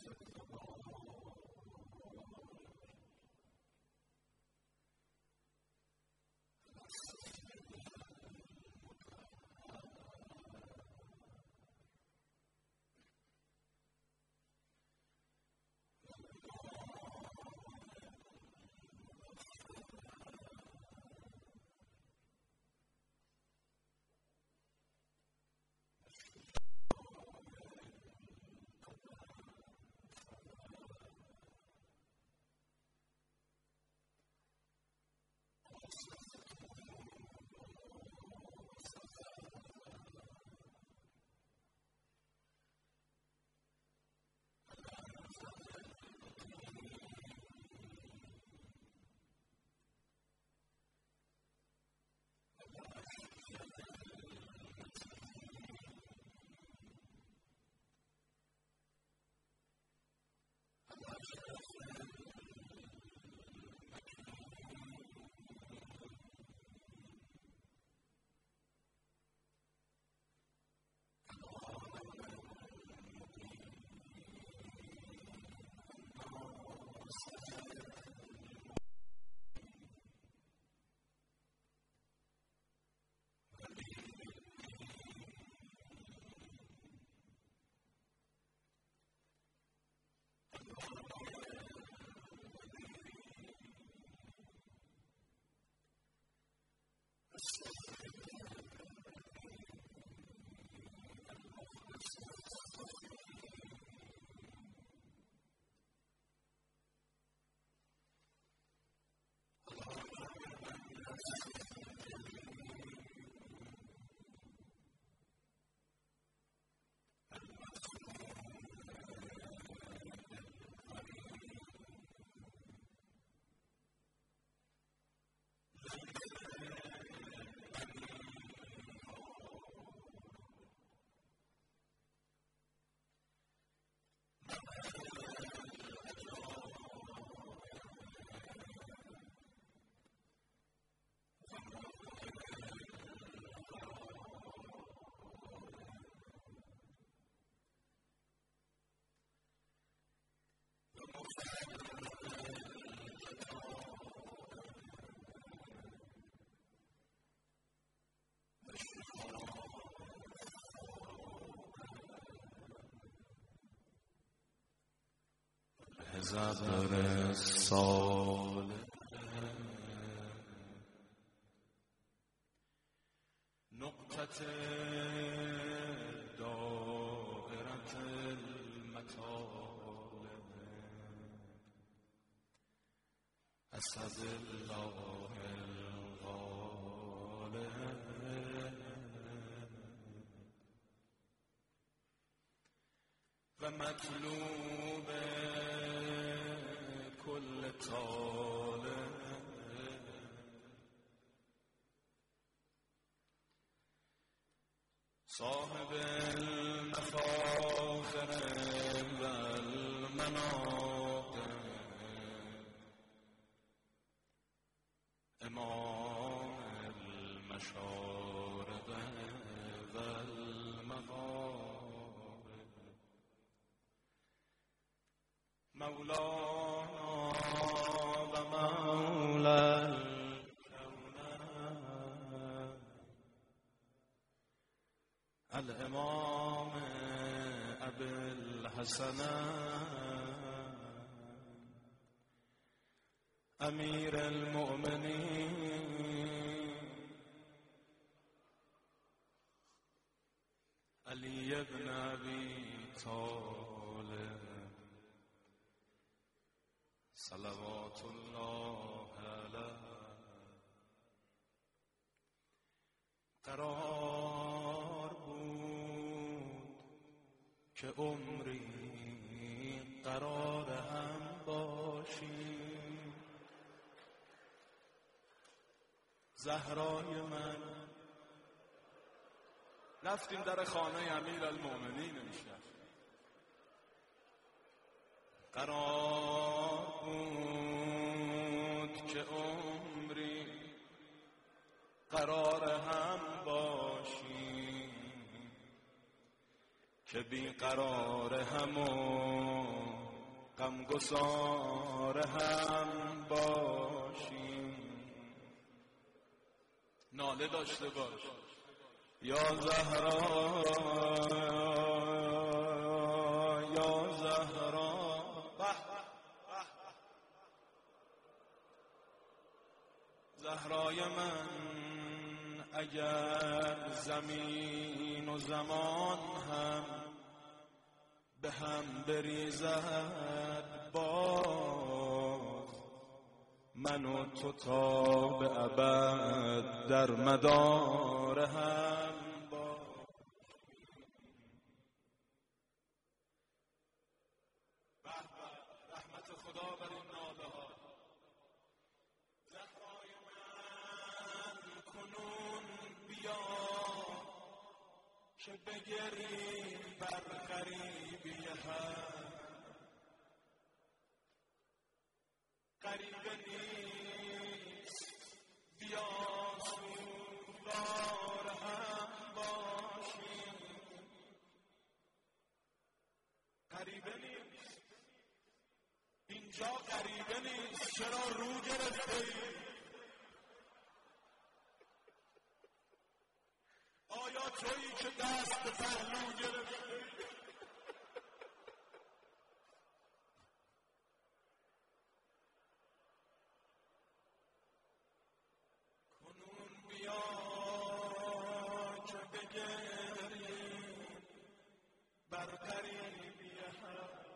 زبر سال نقطة دائرة المطالب أسد الله الغالب و مطلوب كل طالب صاحب المفاخر و المناقب امام المشارب و المغارب مولانا و مولا الامام ابی الحسن امیر المؤمنین علی ابن ابی طالب صلوات الله علیه. قرار بود که عمری قرار هم باشیم زهرای من. رفتیم در خانه امیر المؤمنین میشه. قرار بود که عمری قرار هم باشیم که بی قرار همون غمگسار هم باشیم. ناله داشته باش یا زهرا، یا زهرا. زهرای من اگر زمین و زمان هم به هم بریزد باز، من و تو تا به ابد در مدار هم باز. رحمت خدا بر این ناله ها. زهرای من کنون بیا که بگریم بر غریبی هم. غریبه نیست بیا سوگوار هم باشیم. غریبه نیست اینجا، غریبه نیست. چرا رو گرفته ای؟ آیا تویی که دست به پهلو گرفته ای؟ کنون بیا که بگریم بر غریبی هم.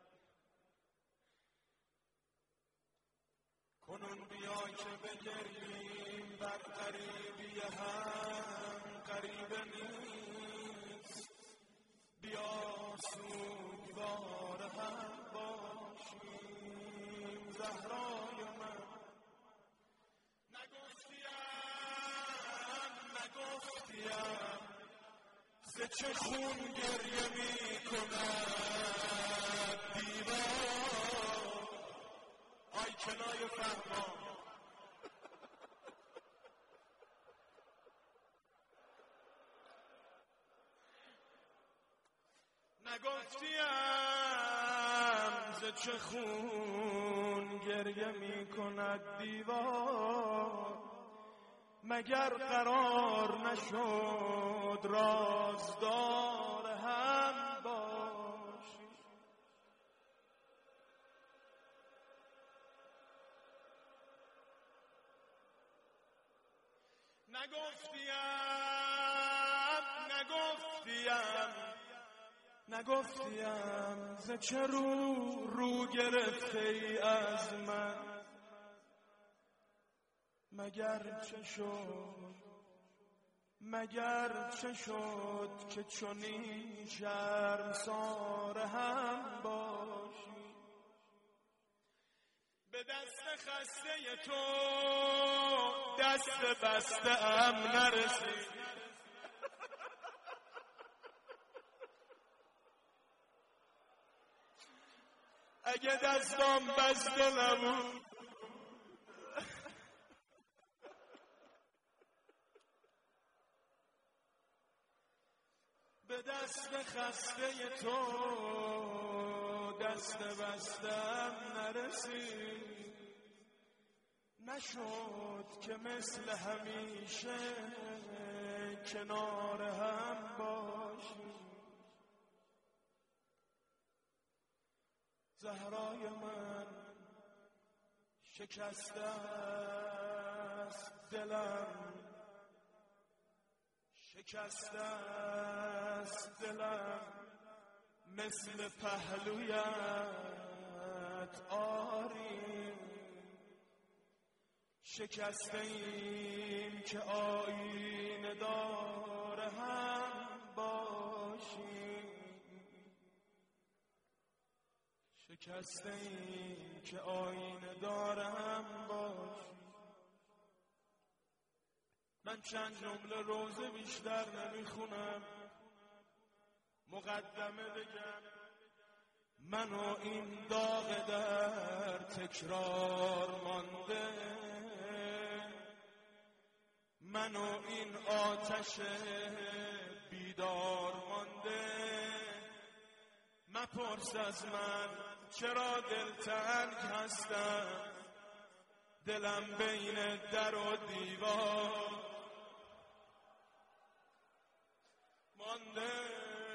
کنون بیا که بگریم بر غریبی هم. غریبه نیست بیا سوگوار هم باشیم. زهرای من نگفتیم ز چه خون گریه می کند دیوار. آی کنای فهمان نگفتیم ز چه خون گریه می کند دیوار. مگر قرار نشد رازدار هم باشی. نگفتیم ز چه رو گرفته ای از من. مگر چه شد که چنین شرمسار هم باشی. به دست خسته تو دست بسته ام نرسید. اگه دستام بسته نبود به دست خسته تو دست بستم نرسید. نشد که مثل همیشه کنار هم باشیم. زهرای من شکسته است دلم، شکسته است دلم مثل پهلویت آری. شکسته ایم که آینه دار هم باشیم. شکسته ایم که آینه دار هم باشیم. من چند جمله روزه بیشتر نمیخونم، مقدمه بگم. من و این داغ در تکرار مانده، من و این آتش بیدار مانده. مپرس از من چرا دلتنگ هستم، دلم بین در و دیوار مانده.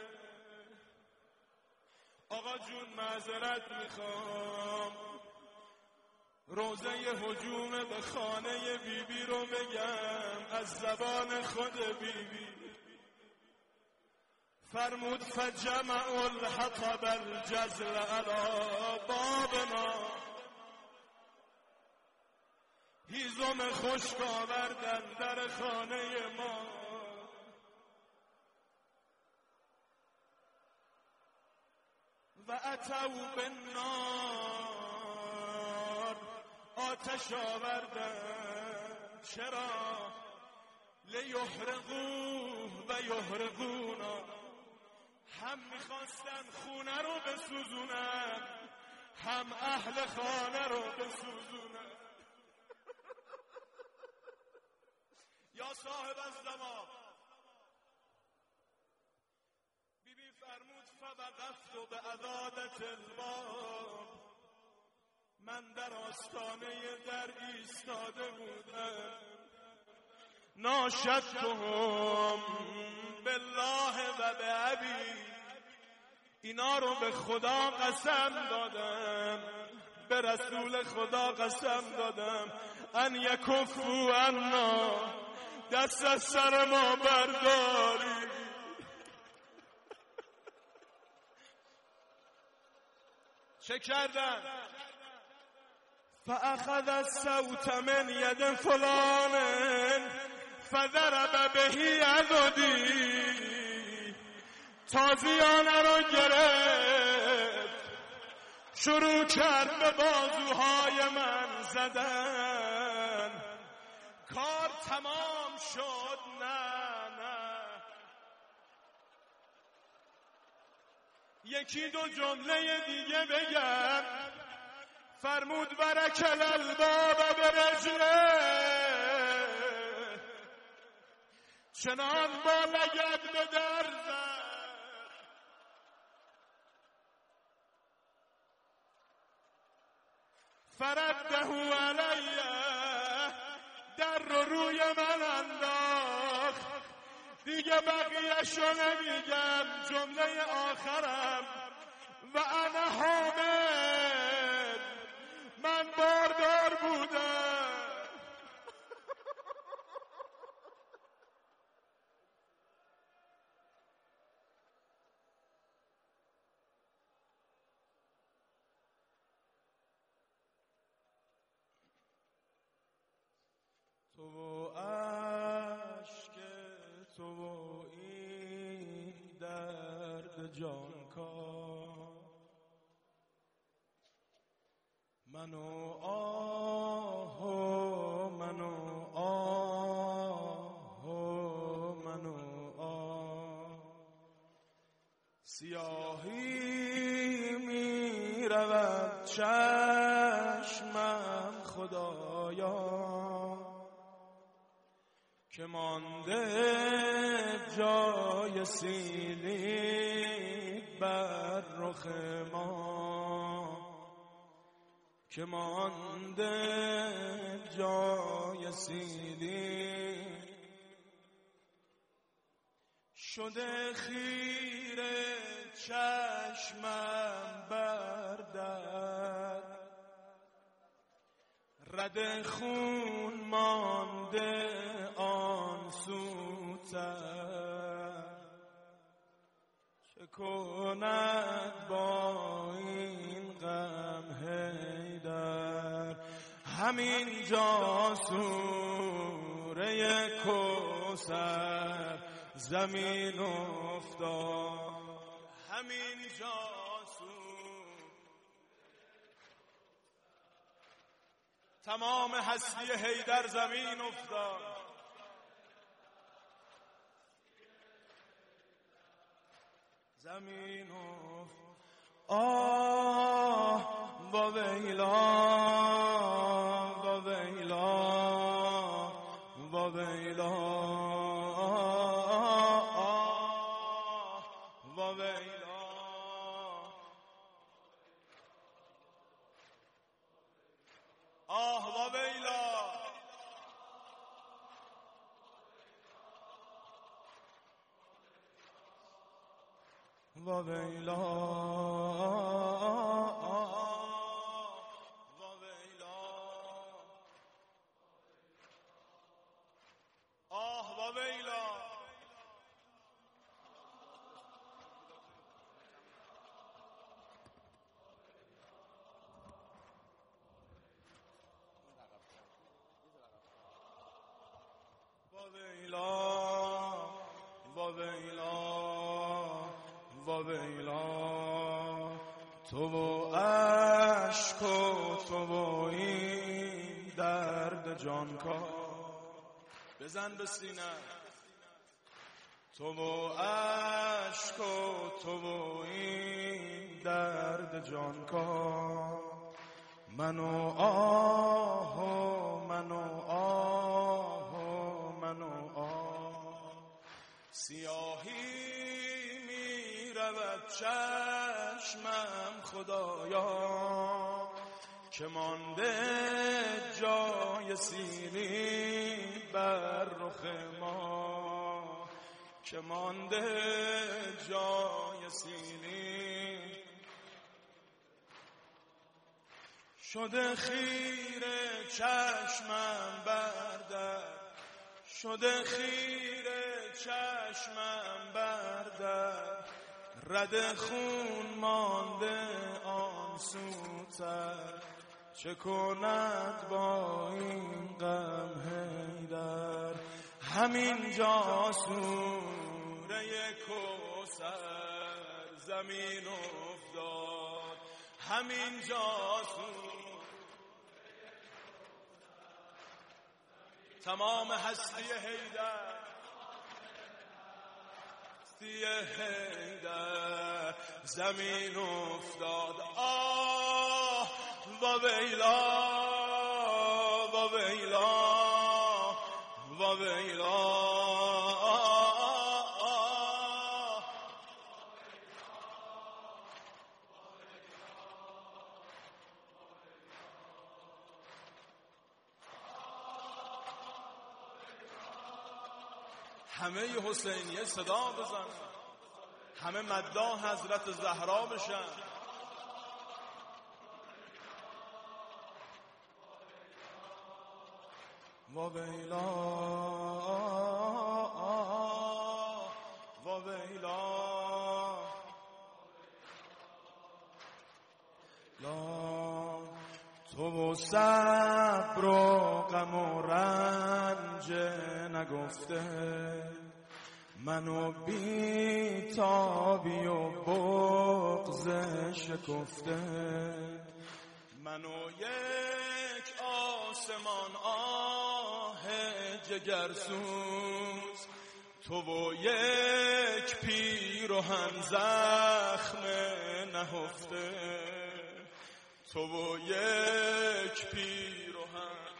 آقا جون معذرت میخوام، روزه هجوم به خانه بیبی رو بگم از زبان خود بیبی. فرمود فجمع الحطب الجزل علی بابنا، هیزم خشک آوردن در خانه ما. و اتوا بالنار، آتش آوردن. چرا؟ لیحرقوه و یحرقونا، هم میخواستن خونه رو بسوزونن، هم اهل خانه رو بسوزونن. یا صاحب الزمان، بیبی فرمود فوقفت بعضادة الباب، من در آستانه در ایستاده بودم. ناشدتهم بالله و به ابی، اینا رو به خدا قسم دادم، به رسول خدا قسم دادم، ان یکفوا عنا، دست از سر ما برداری. چه کردن؟ فاخذ الصوت من ید فلان فضرب به یدی، تازیانه رو گرفت، شروع کرد به بازوهای من زدن. کار تمام شد؟ نه، یکی دو جمله دیگه بگم. فرمود برکل الباب برجله، چنان با لگد به در زد، فرده علیه، در رو روی من انداخت. دیگه بقیه‌شو نمیگم، جمله آخرم و انا حامل، من باردار بودم. تو و عشق تو و این درد جانکار، منو آه و منو آه و منو آه. سیاهی می رود چشمم خدایا، که مانده جای سیلی بر رخ ما، که مانده جای سیلی شده خیره چشمم بر در، رد خون مانده آن سوتر. چه کند با این غم حیدر، همین جا سوره کوثر زمین افتاد، همین جا تمام هستی حیدر زمین افتاد. زمین افتاد. آه با ویلا با ویلا با ویلا، آه با ویلا. و ویلا و ویلا آه و ویلا و ویلا و ویلا و ویلا تو و عشق و تو و این درد جانکار بزن به سینه تو و عشق و تو و این درد جانکار منو آه و منو آه و منو آه سیاهی می رود چشمم خدایا که مانده جای سیلی بر رخ ما که مانده جای سیلی شده خیره چشمم بردر شده خیره چشمم بردر رد خون مانده آن سوتر چه کند با این غم حیدر همینجا سوره کوثر زمین افتاد همینجا تمام هستی حیدر هستی حیدر زمین افتاد آه و ویلا و ویلا و ویلا همه حسینیه صدا بزن همه مداح حضرت زهرا بشن و ویلا و ویلا لا تو و صبر و غم و رنج نگفته منو بی تابی و بغض شکفته منو یک آسمان آه جگرسوز تو و یک پیرهن زخم نهفته تو و یک پیرهن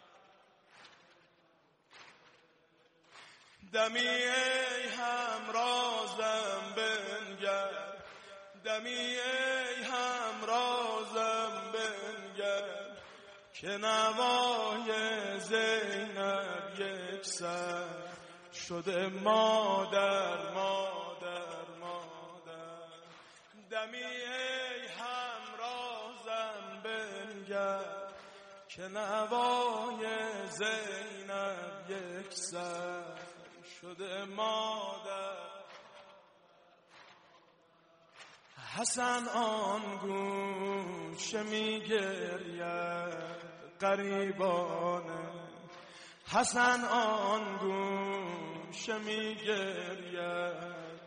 دمی ای همرازم بنگر دمی ای همرازم بنگر که نوای زینب یک سر شده مادر مادر مادر دمی ای همرازم بنگر که نوای زینب یک سر شده مادر حسن آن گوشه می گرید غریبانه حسن آن گوشه می گرید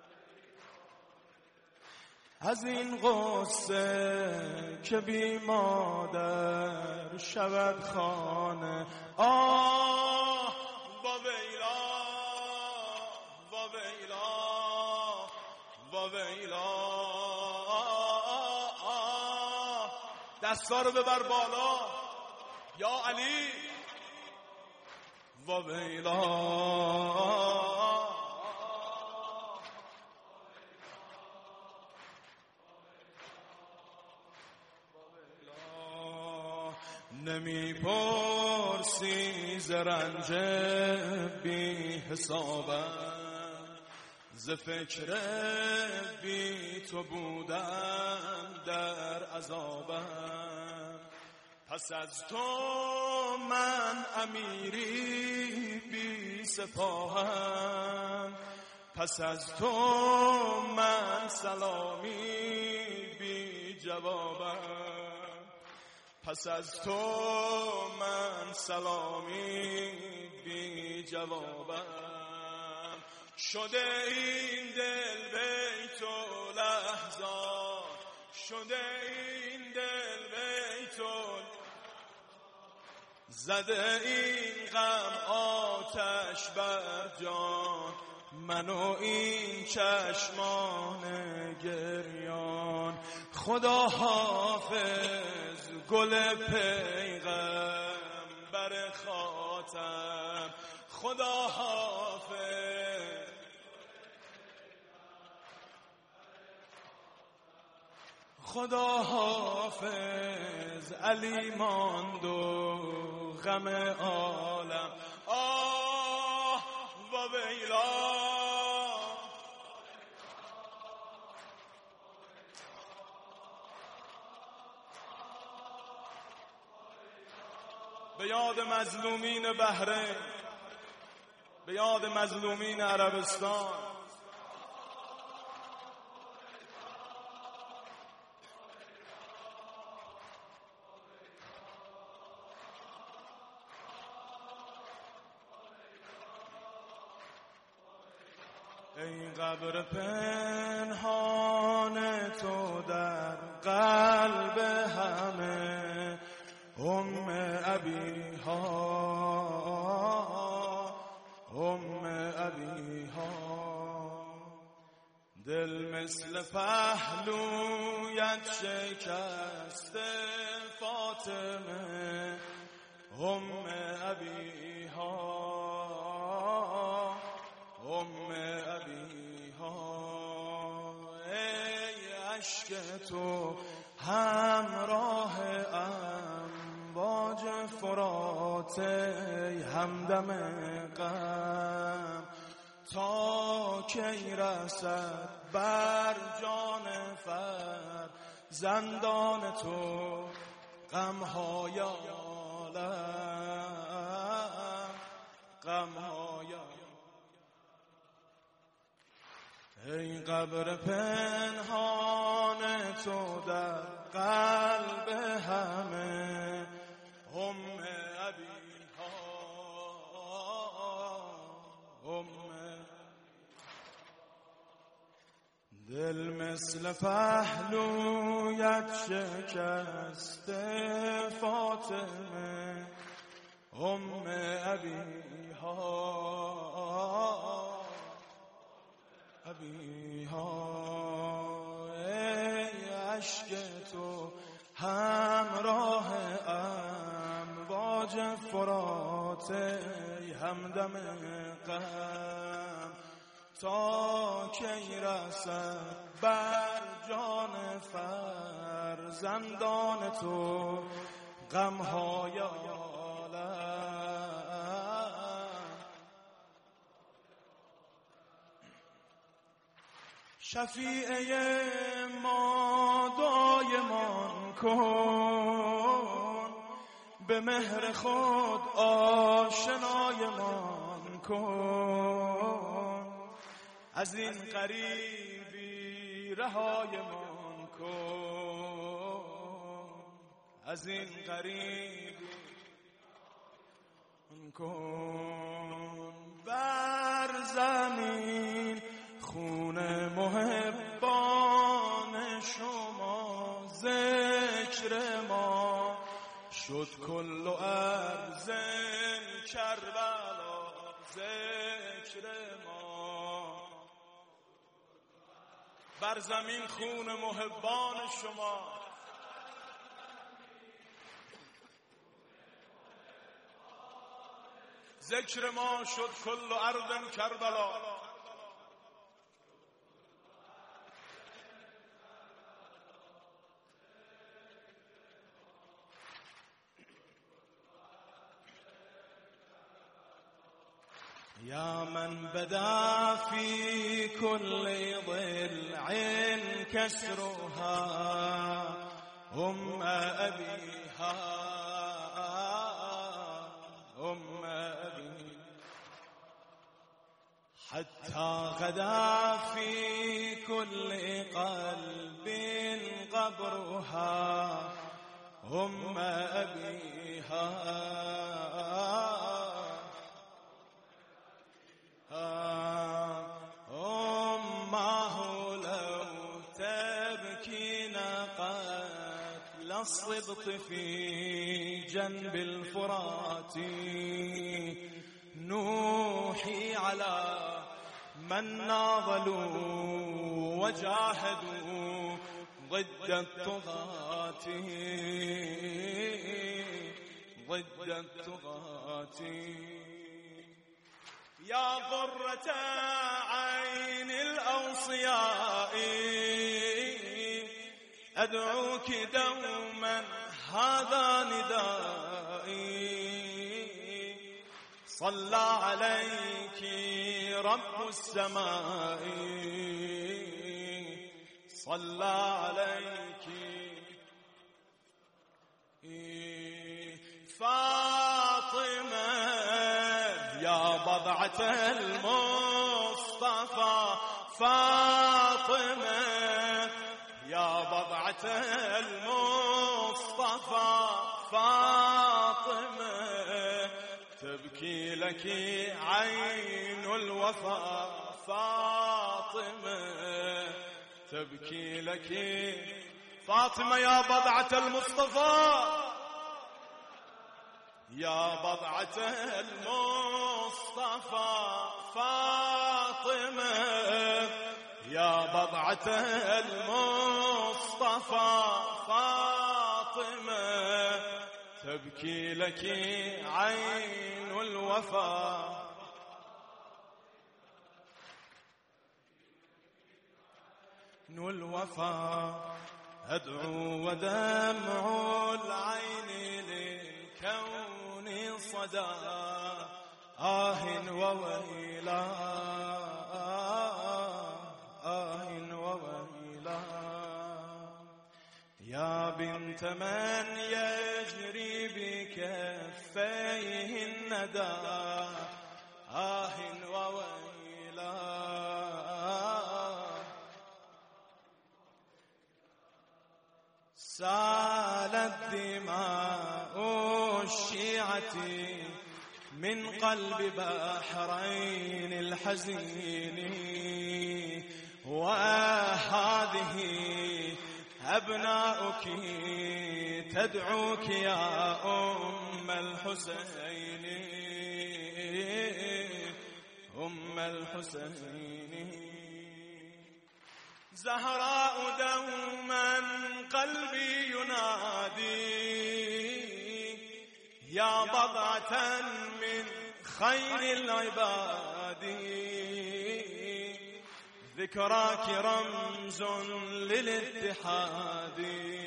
از این قصه که بی مادر شود خانه آه و ویلا و ویلا و ویلا دستا رو ببر بالا یا علی و ویلا نمی پرسی ز رنج بی حسابم ز فکر بی تو بودم در عذابم. پس از تو من امیری بی سپاهم، پس از تو من سلامی بی جوابم، پس از تو من سلامی بی جوابم. شده این دل بیت و لحظات، شده این دل بیت و زده این غم آتش بر جان، من و این چشمان گریان. خدا حافظ گل پیغمبر خاتم، خدا حافظ خدا حافظ علی ماند و غم عالم. آه و ویلا به یاد مظلومین بحرین، به یاد مظلومین عربستان. ای قبر پنهان تو در قلب همه ابیها، ابیها. دل مثل پهلویت شکست فاطمه ابیها، ابیها. ای عشق تو همراه امواج فرات، ای همدم غم تا کی رسد بر جان فرزندان تو غمهای عالم، غمهای عالم. ای قبر پنهان تو در قلب همه ابیها، دل مثل پهلویت شکست فاطمه ابیها، ابیها. ای عشق تو همراه امواج فرات، ای همدم غم تا کی رسد بر جان فرزندان تو غمهای عالم. شفیعه ما دایمان کن، به مهر خود آشنایمان کن، از این غریبی رهایمان کن، از این غریبی کن. بر زمین خون محبان شما، ذکر ما شد کل ارض کربلا، ذکر ما. بر زمین خون محبان شما، ذکر ما شد کل ارض کربلا. يا من بدا في كل ضلع كسرها أبيها أبي، حتى غدا في كل قلب قبرها أبيها أمه لو تبكي قتل الصبط في جنب الفرات، نوحي على من ناضلوا وجاهدوا ضد الطغاة يا ضرة عين الأوصياء أدعوك دوما هذا ندائي، صلى عليك رب السماء صلى عليك فاطمة يا بضعة المصطفى، فاطمة يا بضعة المصطفى، فاطمة تبكي لك عين الوفا، فاطمة تبكي لك. فاطمة يا بضعة المصطفى، يا بضعة المصطفى، فاطمة يا بضعة المصطفى، فاطمة تبكي لك عين الوفا. أدعو ودمع العين للكون صدى وويلا وويلا، يا بنت من يجري بكفيه الندى وويلا، سالت دماء الشيعة من قلب بحرين الحزين، وهذه أبناؤك تدعوك يا أم الحسين، أم الحسين. زهراء دوما قلبي ينادي يا بضعة من خير العباد، ذكراك رمز للاتحاد،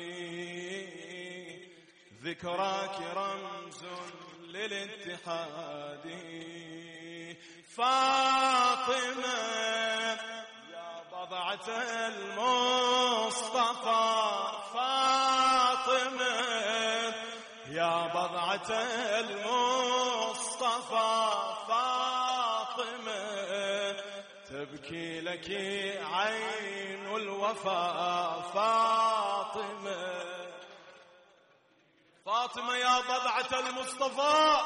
ذكراك رمز للاتحاد. فاطمة بضعة المصطفى، فاطمة يا بضعة المصطفى، فاطمة تبكي لك عين الوفا، فاطمة فاطمة يا بضعة المصطفى.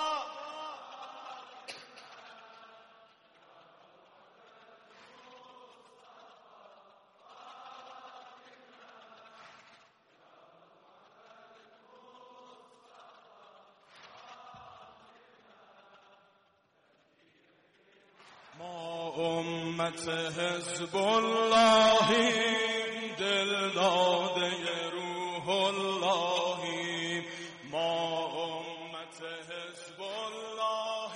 ما أمة حزب الله دل داده روح الله، ما أمة حزب الله.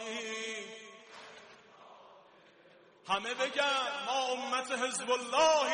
همه بگن ما أمت حزب الله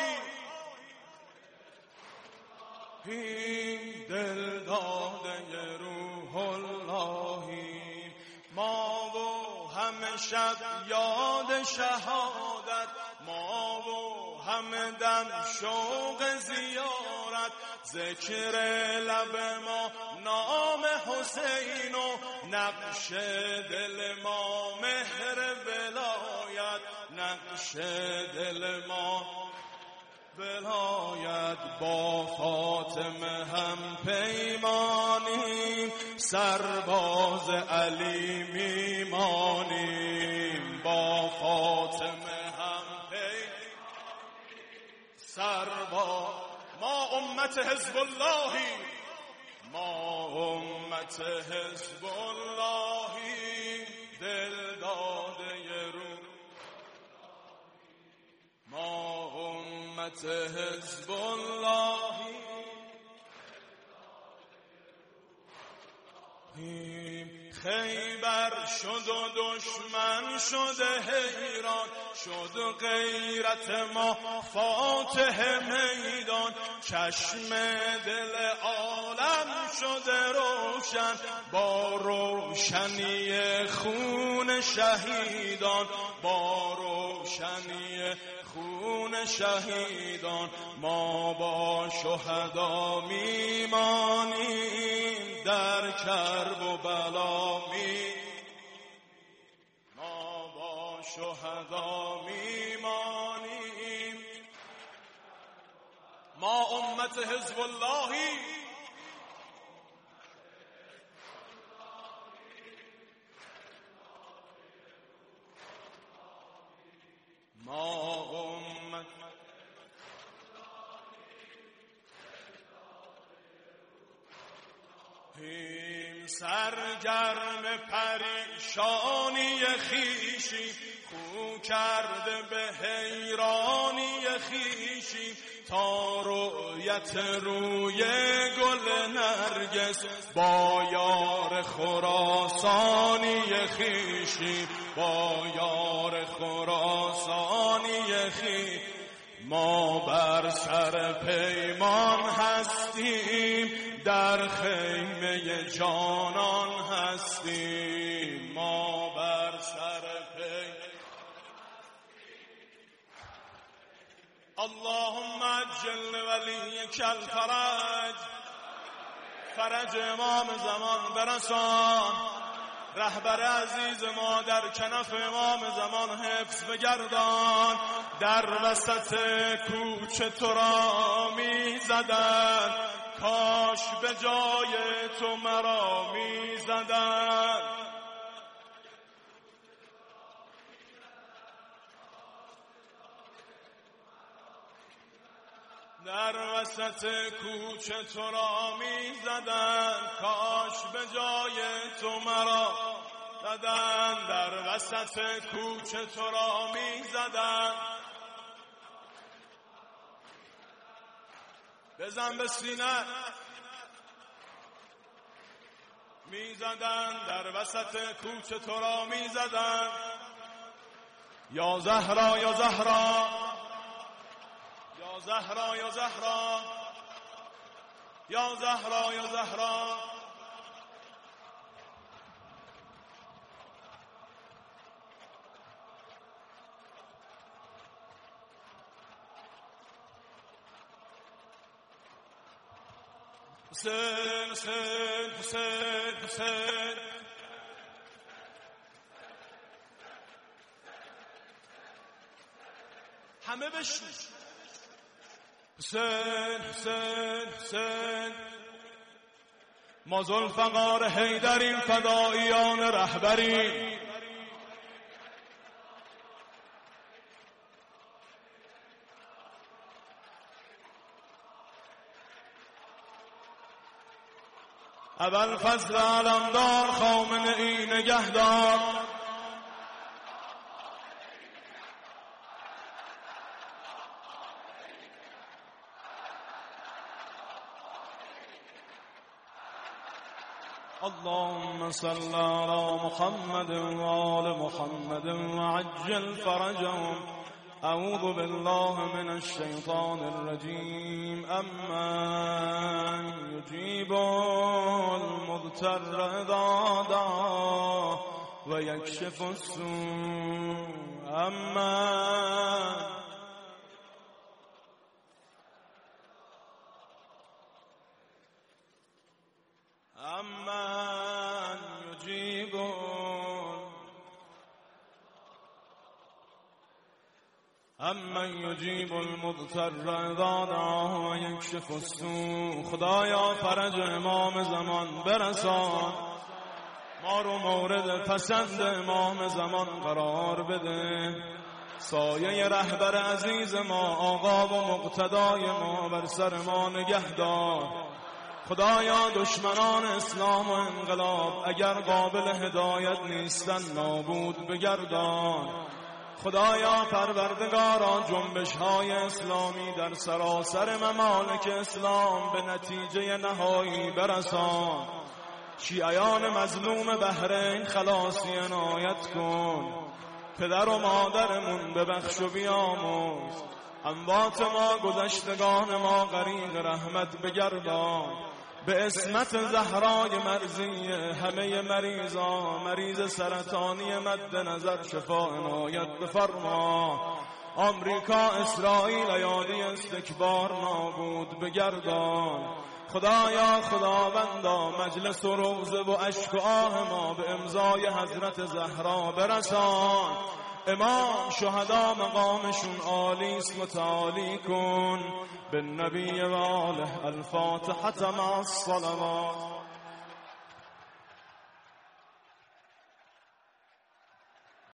دل داده روح الله، ما و هم همه شب یاد شهادت، ما و همه دم شوق زیارت، ذکر لب ما نام حسین و نقش دل ما مهر ولایت، نقش دل ما ولایت. با فاطمه هم پیمانیم، سرباز علی میمانیم. با فاطمه هم پیمانیم، سرباز. ما امت حزب اللهی، ما امت حزب اللهی، دل داده رو. ما امت حزب اللهی، خیبر شد و دشمن شده حیران، شد غیرت ما فاتح میدان. چشم دل عالم شده روشن، با روشنی خون شهیدان، با روشنی خون شهیدان. ما با شهدا میمانیم، در کرب و بلا ما با شهدا میمانیم. ما امت حزب اللهی، ما امت سرگرم پریشانی خیشی، خو کرده به حیرانی خیشی. تا رؤیت روی گل نرگس، با یار خراسانی خیشی، با یار خراسانی خیشی. ما بر سر پیمان هستیم، در خیمه جانان هستیم. ما بر سر پیمان اللهم عجل ولیک الفرج، فرج امام زمان برسان. رهبر عزیز ما در کنف امام زمان حفظ بگردان. در وسط کوچه تو را می زدن، کاش به جای تو مرا می زدن. در وسط کوچه تو را می زدن، کاش به جای تو مرا زدن. در وسط کوچه تو را می زدن. بزن به سینه می زدن، در وسط کوچه تو را می زدن. یا زهرا یا زهرا، یا زهرا یا زهرا، یا زهرا یا زهرا. حسین حسین حسین حسین، همه بشنو. حسین حسین حسین، ما ذوالفقار حیدریم، فداییان رهبریم. ابوالفضل علمدار خامنه‌ای نگهدار. اللهم صل على محمد وآل محمد وعجل فرجهم. أعوذ بالله من الشيطان الرجيم. أمن يجيب المضطر إذا دعاه و یکشف السوء امن یجیب المضطر اذا دعاه و یکشف السوء. خدایا فرج امام زمان برسان، ما رو مورد پسند امام زمان قرار بده، سایه رهبر عزیز ما آقا و مقتدای ما بر سر ما نگهدار. خدایا دشمنان اسلام و انقلاب اگر قابل هدایت نیستن نابود بگردان. خدایا پروردگارا جنبش‌های اسلامی در سراسر ممالک اسلام به نتیجه نهایی برسان. شیعیان مظلوم بحرین خلاصی عنایت کن، پدر و مادرمون ببخش و بیامرز، اموات ما گذشتگان ما غریق رحمت بگردان. به عصمت زهرای مرضیه همه مریض سرطانی مد نظر شفا عنایت بفرما. آمریکا اسرائیل ایادی استکبار نابود بگردان. خدایا خداوندا مجلس و روزه و اشک و آه ما به امضای حضرت زهرا برسان. امام شهدا مقامشون عالی است متعالی کن. بالنبی و آله الفاتحة مع الصلوات.